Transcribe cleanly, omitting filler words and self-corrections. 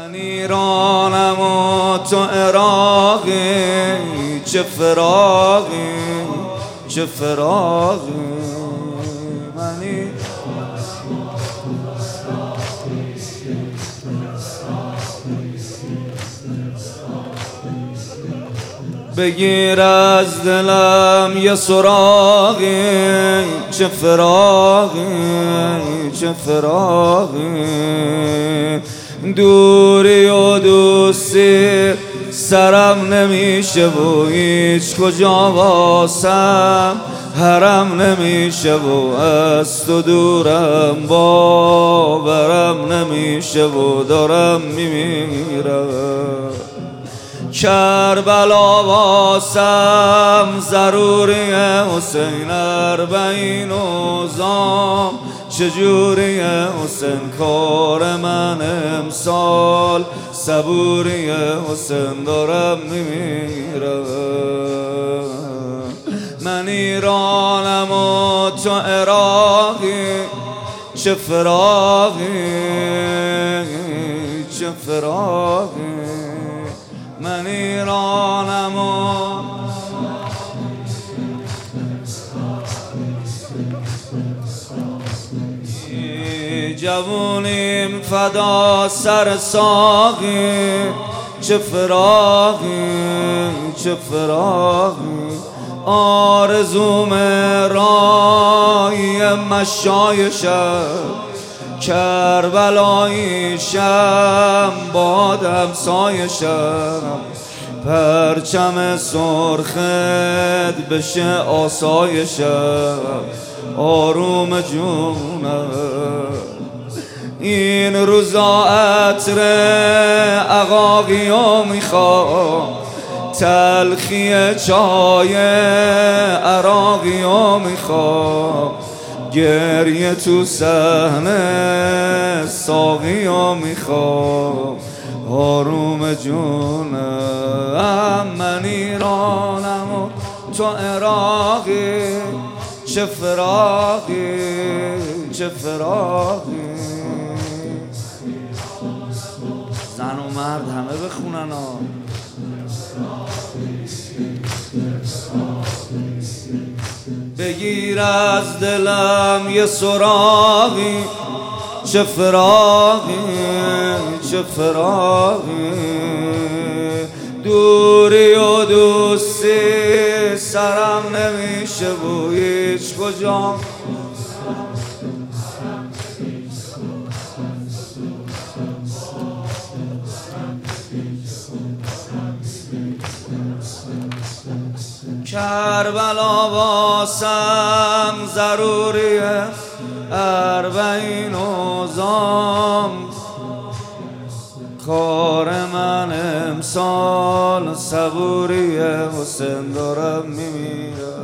من ایرانم و تو عراقی، چه فراقی چه فراقی. بگیر از دلم یه سراغی، چه فراقی چه فراقی. دوری و دوستی سرم نمیشه و هیچ کجا واسم حرم نمیشه و از تو دورم باورم نمیشه و دارم میمیرم. کربلا واسم ضروریه حسین، اربعین و زام چجوریه حسین. کار من امسال صبوریه حسین، دارم میمیرم. من ایرانم و تو عراقی، چه فراقی چه فراقی. من ایرانم و جوونیم فدا سر ساقی، چه فراقی چه فراقی. آرزوم رای مشای شب، کربلاییشم بادم سایشم. پرچم سرخت بشه آسایشم، آروم جونم. این روزا عطر عقاقیو میخوام، تلخی چای عراقیو میخوام. گریه تو صحنه ساقیو میخوام، آروم جونم. من ایرانم و تو عراقی، چه فراقی چه فراقی. زن و مرد همه بخونن ها. بگیر از دلم یه سراغی، چه فراقی چه فراقی. دوری و دوستی سرم نمیشه و هیچ کجا. کربلا واسم ضروریه، اربعین و زام. کار من امسال صبوریه حسین، دارم میمیرم.